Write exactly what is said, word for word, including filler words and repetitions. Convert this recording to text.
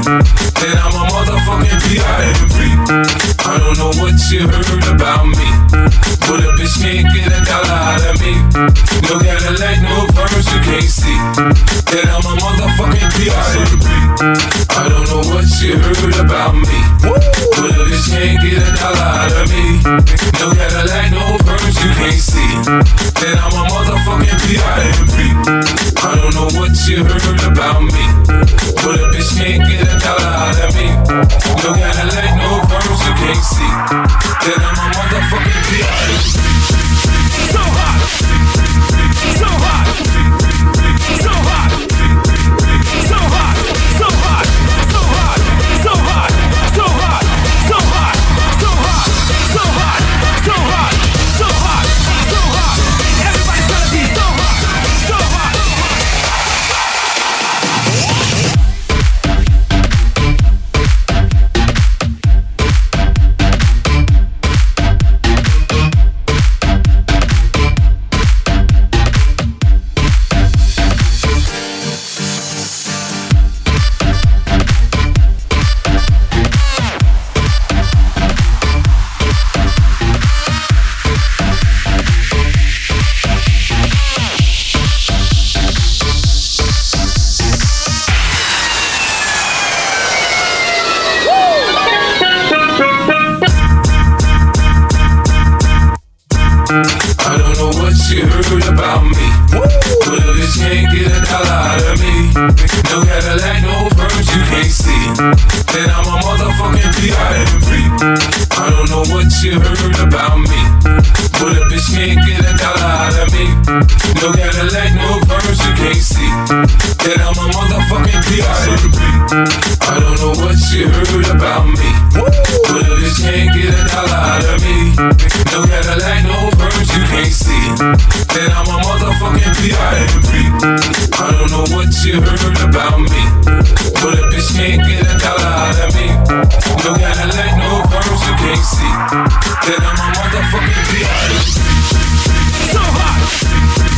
That I'm a motherfucking P I M P. I don't know what you heard about me, but a bitch can't get a dollar out of me. No Cadillac, no purse, you can't see that I'm a motherfucking P I M P. I don't know what you heard about me, but a bitch can't get a dollar out of me. No Cadillac, no purse, you can't see that I'm a motherfucking P I M P. I don't know what you heard about me, but a bitch can't get a dollar out of me. No Cadillac, no purse, you can't see that I'm a motherfucking P I M P. So hot, so hot, so hot, so hot, so hot, so hot, so hot, so hot, so hot, so hot, so hot, so hot, so hot, so hot. Everybody's gonna be so hot, so hot. I don't know what you heard about me, but a bitch can't get a dollar out of me. No Cadillac, no purse, you can't see that I'm a motherfucking P I M P. I don't know what you heard about me, but a bitch can't get a dollar out of me. No Cadillac, no purse, you can't see that I'm a motherfucking P I M P. I don't know what you heard about me, but a bitch can't get a dollar out of me. No Cadillac, no purse, you can't see that I'm a motherfucking P I M P. I don't know what you heard about me, but a bitch can't get a dollar out of me. No Cadillac, no purse, you can't see that I'm a motherfucking P I M P. So hot.